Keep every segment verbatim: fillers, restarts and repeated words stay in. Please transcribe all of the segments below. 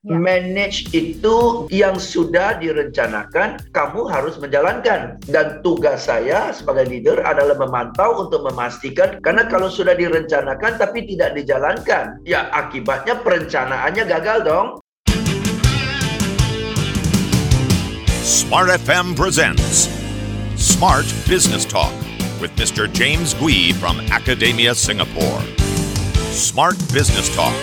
Ya. Manage itu yang sudah direncanakan, kamu harus menjalankan. Dan tugas saya sebagai leader adalah memantau untuk memastikan, karena kalau sudah direncanakan tapi tidak dijalankan, ya akibatnya perencanaannya gagal dong. Smart F M presents Smart Business Talk with Mister James Gui from Academia Singapore. Smart Business Talk.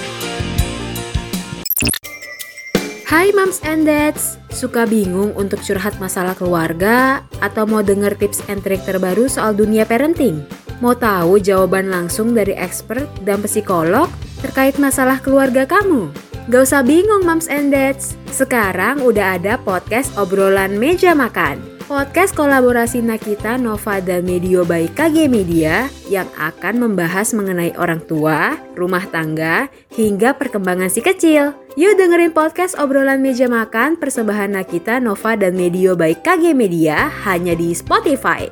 Hai Moms and Dads, suka bingung untuk curhat masalah keluarga atau mau denger tips and trik terbaru soal dunia parenting? Mau tahu jawaban langsung dari expert dan psikolog terkait masalah keluarga kamu? Gak usah bingung Moms and Dads, sekarang udah ada podcast obrolan meja makan. Podcast kolaborasi Nakita, Nova, dan Medio by K G Media yang akan membahas mengenai orang tua, rumah tangga, hingga perkembangan si kecil. Yuk dengerin podcast obrolan meja makan persembahan Nakita, Nova, dan Medio by K G Media hanya di Spotify.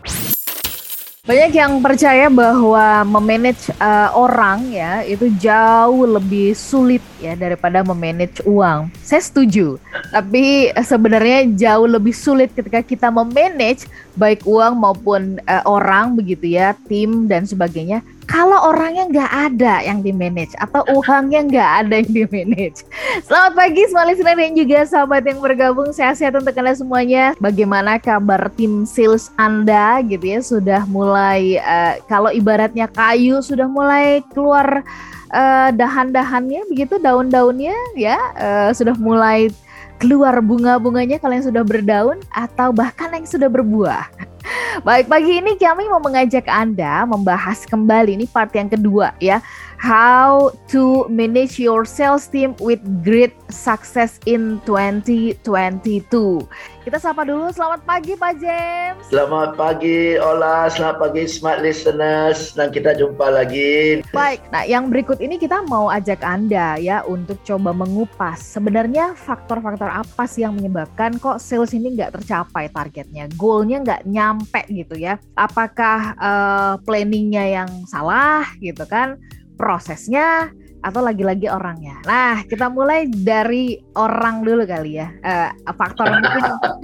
Banyak yang percaya bahwa memanage uh, orang ya itu jauh lebih sulit ya daripada memanage uang. Saya setuju. Tapi uh, sebenarnya jauh lebih sulit ketika kita memanage baik uang maupun uh, orang begitu ya, tim dan sebagainya. Kalau orangnya nggak ada yang di-manage atau uangnya nggak ada yang di-manage. Selamat pagi semua listener dan juga sahabat yang bergabung. Sehat-sehat untuk Anda semuanya. Bagaimana kabar tim sales Anda gitu ya? Sudah mulai, uh, kalau ibaratnya kayu sudah mulai keluar uh, dahan-dahannya begitu, daun-daunnya ya. Uh, sudah mulai keluar bunga-bunganya kalau yang sudah berdaun atau bahkan yang sudah berbuah. Baik, pagi ini kami mau mengajak Anda membahas kembali, ini part yang kedua ya. How to manage your sales team with great success in twenty twenty-two. Kita sapa dulu, selamat pagi Pak James. Selamat pagi Ola, selamat pagi smart listeners, dan kita jumpa lagi. Baik, nah yang berikut ini kita mau ajak Anda ya untuk coba mengupas sebenarnya faktor-faktor apa sih yang menyebabkan kok sales ini nggak tercapai targetnya, goalnya nggak nyampe gitu ya. Apakah uh, planningnya yang salah gitu kan, prosesnya, atau lagi-lagi orangnya. Nah, kita mulai dari orang dulu kali ya. Uh, faktor mungkin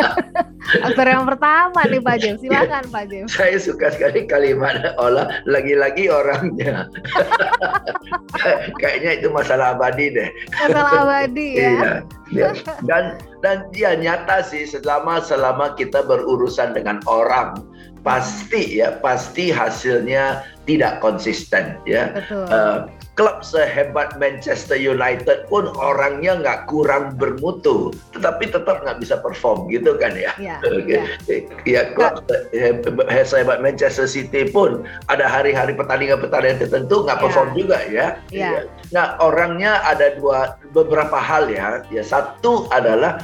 faktor yang pertama nih Pak James. Silakan ya, Pak James. Saya suka sekali kalimat olah lagi-lagi orangnya. Kayaknya itu masalah abadi deh. Masalah abadi ya. Iya, iya. Dan dan ya nyata sih selama selama kita berurusan dengan orang, pasti ya pasti hasilnya tidak konsisten ya. Betul. Uh, klub sehebat Manchester United pun orangnya nggak kurang bermutu, tetapi tetap nggak bisa perform gitu kan ya. Ya, ya. ya klub ya. sehebat Manchester City pun ada hari-hari pertandingan-pertandingan tertentu nggak perform ya. juga ya. Ya. ya. Nah orangnya ada dua beberapa hal ya. Ya satu adalah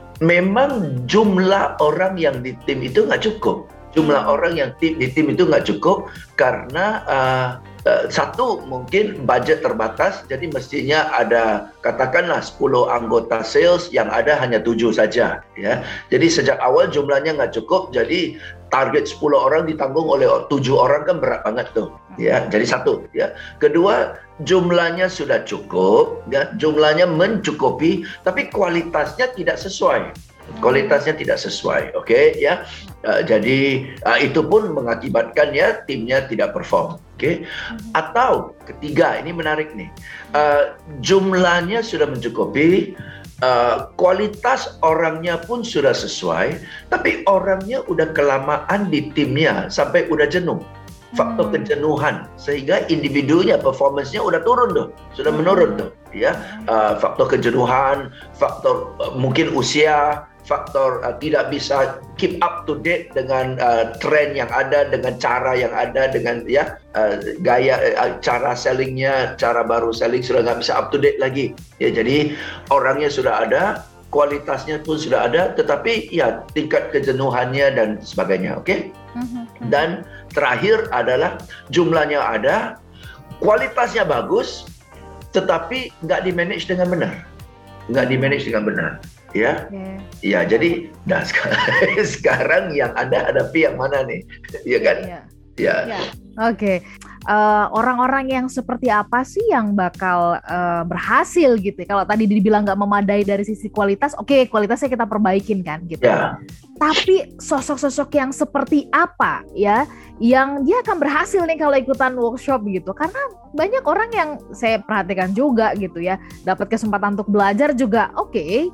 memang jumlah orang yang di tim itu nggak cukup. Jumlah orang yang tim, di tim itu nggak cukup karena uh, uh, satu mungkin budget terbatas, jadi mestinya ada katakanlah sepuluh anggota sales, yang ada hanya tujuh saja ya. Jadi sejak awal jumlahnya nggak cukup, jadi target sepuluh orang ditanggung oleh tujuh orang kan berat banget tuh ya. Jadi satu ya. Kedua, jumlahnya sudah cukup ya, jumlahnya mencukupi, tapi kualitasnya tidak sesuai. Kualitasnya tidak sesuai, oke okay, ya. Uh, jadi uh, itu pun mengakibatkan ya timnya tidak perform, oke. Okay? Atau ketiga, ini menarik nih, uh, jumlahnya sudah mencukupi, uh, kualitas orangnya pun sudah sesuai, tapi orangnya udah kelamaan di timnya sampai udah jenuh. Faktor kejenuhan sehingga individunya performance-nya udah turun tuh, sudah menurun tuh ya. Uh, faktor kejenuhan, faktor uh, mungkin usia, faktor uh, tidak bisa keep up to date dengan uh, trend yang ada, dengan cara yang ada, dengan ya uh, gaya uh, cara sellingnya, cara baru selling sudah nggak bisa up to date lagi ya. Jadi orangnya sudah ada, kualitasnya pun sudah ada, tetapi ya tingkat kejenuhannya dan sebagainya, oke? Okay? Dan terakhir adalah jumlahnya ada, kualitasnya bagus, tetapi nggak di-manage dengan benar, nggak di-manage dengan benar, ya, yeah. ya. Jadi, nah sekarang, sekarang yang Anda hadapi yang mana nih, ya kan? Yeah. Ya. Yeah. Oke, okay. uh, orang-orang yang seperti apa sih yang bakal uh, berhasil gitu. Kalau tadi dibilang nggak memadai dari sisi kualitas, oke okay, kualitasnya kita perbaikin kan gitu. Ya. Tapi sosok-sosok yang seperti apa ya yang dia akan berhasil nih kalau ikutan workshop gitu. Karena banyak orang yang saya perhatikan juga gitu ya, dapat kesempatan untuk belajar juga oke. Okay,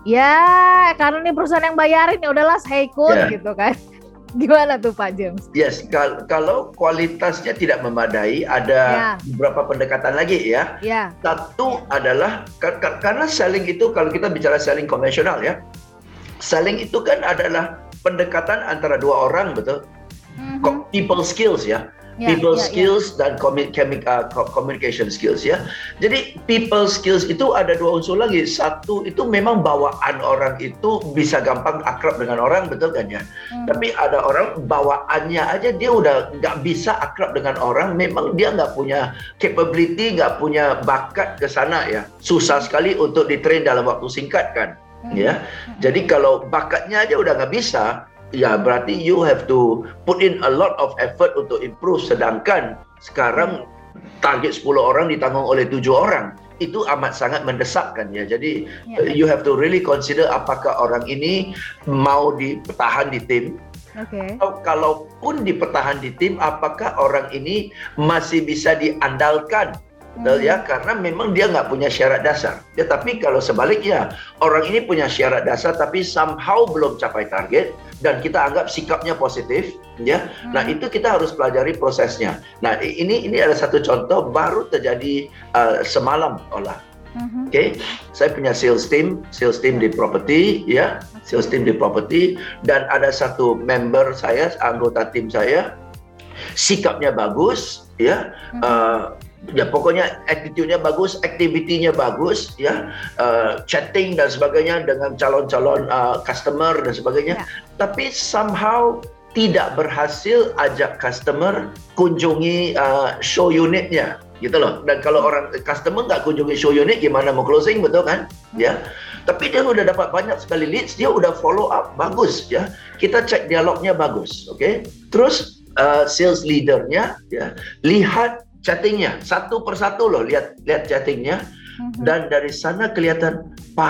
ya karena ini perusahaan yang bayarin ya udahlah saya ikut yeah. gitu kan. Gimana tuh Pak James? Yes, kal- kalau kualitasnya tidak memadai, ada yeah. beberapa pendekatan lagi ya. Yeah. Satu yeah. adalah kar- kar- karena selling itu, kalau kita bicara selling konvensional ya, selling itu kan adalah pendekatan antara dua orang, betul? Mm-hmm. People skills ya. Yeah, people yeah, skills yeah. dan commu- chemi- uh, communication skills ya. Jadi people skills itu ada dua unsur lagi. Satu itu memang bawaan orang itu bisa gampang akrab dengan orang, betul kan ya? Hmm. Tapi ada orang bawaannya aja dia udah nggak bisa akrab dengan orang. Memang dia nggak punya capability, nggak punya bakat ke sana ya. Susah sekali untuk ditrain dalam waktu singkat kan, hmm. ya. Jadi kalau bakatnya aja udah nggak bisa, ya berarti you have to put in a lot of effort untuk improve. Sedangkan sekarang target sepuluh orang ditanggung oleh tujuh orang. Itu amat sangat mendesak kan ya. Jadi yeah. you have to really consider apakah orang ini mau dipertahan di tim. Okay. Atau kalaupun dipertahan di tim, apakah orang ini masih bisa diandalkan. Betul ya, karena memang dia nggak punya syarat dasar. Ya, tapi kalau sebaliknya, orang ini punya syarat dasar tapi somehow belum capai target dan kita anggap sikapnya positif, ya. Hmm. Nah, itu kita harus pelajari prosesnya. Nah, ini ini ada satu contoh baru terjadi uh, semalam olah. Hmm. Oke, okay? Saya punya sales team, sales team di property, ya, sales team di property, dan ada satu member saya, anggota tim saya, sikapnya bagus, ya. Hmm. Uh, Ya pokoknya attitude-nya bagus, activity-nya bagus, ya, uh, chatting dan sebagainya dengan calon-calon uh, customer dan sebagainya. Ya. Tapi somehow tidak berhasil ajak customer kunjungi uh, show unitnya, gitu loh. Dan kalau orang customer nggak kunjungi show unit, gimana mau closing, betul kan? Ya. Tapi dia udah dapat banyak sekali leads, dia udah follow up bagus, ya. Kita cek dialognya bagus, oke? Okay? Terus uh, sales leadernya, ya, lihat chattingnya satu persatu loh, lihat lihat chattingnya, mm-hmm. dan dari sana kelihatan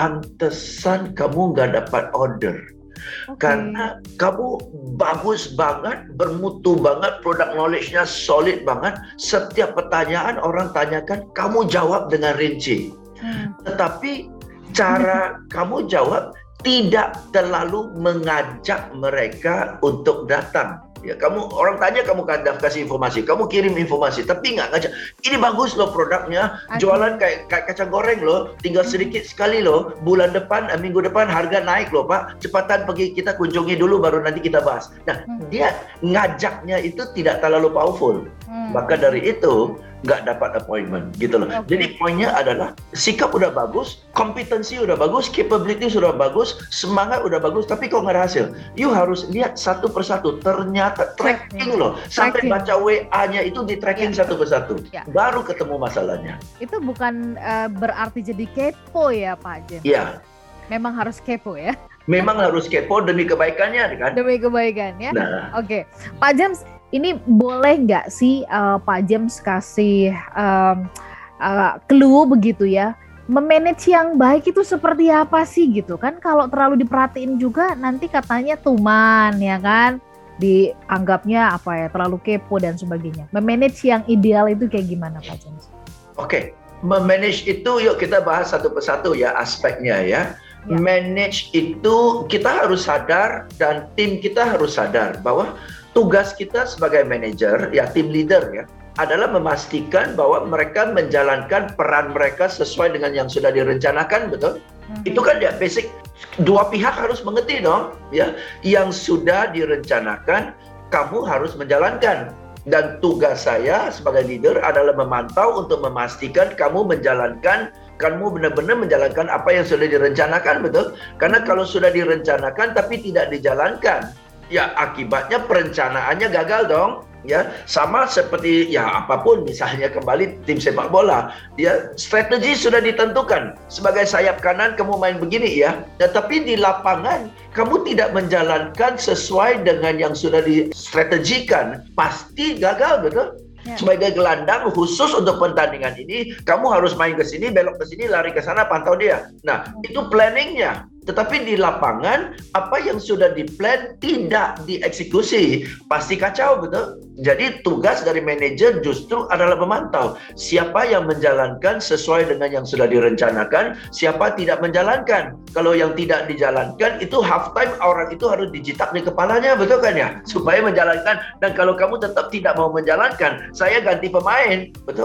pantesan kamu nggak dapat order, okay. karena kamu bagus banget, bermutu banget, product knowledge-nya solid banget, setiap pertanyaan orang tanyakan kamu jawab dengan rinci, mm. tetapi cara kamu jawab tidak terlalu mengajak mereka untuk datang. Ya, kamu orang tanya, kamu kasih informasi, kamu kirim informasi, tapi nggak ngajak. Ini bagus loh produknya, okay. jualan kayak, kayak kacang goreng loh, tinggal sedikit sekali loh. Bulan depan, minggu depan harga naik loh Pak. Cepatan pergi kita kunjungi dulu, baru nanti kita bahas. Nah, hmm. dia ngajaknya itu tidak terlalu powerful. Hmm. Maka dari itu nggak dapat appointment, gitu loh. Okay. Jadi poinnya adalah sikap udah bagus, kompetensi udah bagus, capability sudah bagus, semangat udah bagus, tapi kok nggak ada hasil. You harus lihat satu persatu. Ternyata tracking yeah. loh, sampai tracking. Baca W A-nya itu di tracking yeah. satu persatu, yeah. baru ketemu masalahnya. Itu bukan uh, berarti jadi kepo ya Pak Jen? Iya. Yeah. Memang harus kepo ya? Memang harus kepo demi kebaikannya kan? Demi kebaikan ya. Nah. Oke, okay. Pak James, ini boleh nggak sih uh, Pak James kasih um, uh, clue begitu ya? Memanage yang baik itu seperti apa sih gitu kan? Kalau terlalu diperhatiin juga nanti katanya tuman ya kan? Dianggapnya apa ya? Terlalu kepo dan sebagainya. Memanage yang ideal itu kayak gimana Pak James? Oke, okay. Memanage itu yuk kita bahas satu persatu ya aspeknya ya. Ya. Manage itu kita harus sadar dan tim kita harus sadar bahwa tugas kita sebagai manajer, ya tim leader ya, adalah memastikan bahwa mereka menjalankan peran mereka sesuai dengan yang sudah direncanakan, betul? Hmm. Itu kan ya basic, dua pihak harus mengerti dong, ya. Yang sudah direncanakan, kamu harus menjalankan. Dan tugas saya sebagai leader adalah memantau untuk memastikan kamu menjalankan, kamu benar-benar menjalankan apa yang sudah direncanakan, betul? Karena kalau sudah direncanakan tapi tidak dijalankan, ya akibatnya perencanaannya gagal dong, ya. Sama seperti ya apapun, misalnya kembali tim sepak bola, ya strategi sudah ditentukan, sebagai sayap kanan kamu main begini ya, tetapi di lapangan kamu tidak menjalankan sesuai dengan yang sudah distrategikan, pasti gagal, betul? Ya. Sebagai gelandang khusus untuk pertandingan ini, kamu harus main ke sini, belok ke sini, lari ke sana, pantau dia. Nah, itu planningnya. Tetapi di lapangan, apa yang sudah diplan tidak dieksekusi, pasti kacau, betul? Jadi tugas dari manajer justru adalah memantau siapa yang menjalankan sesuai dengan yang sudah direncanakan, siapa tidak menjalankan. Kalau yang tidak dijalankan, itu half time orang itu harus dijitak di kepalanya, betul kan ya? Supaya menjalankan, dan kalau kamu tetap tidak mau menjalankan, saya ganti pemain, betul?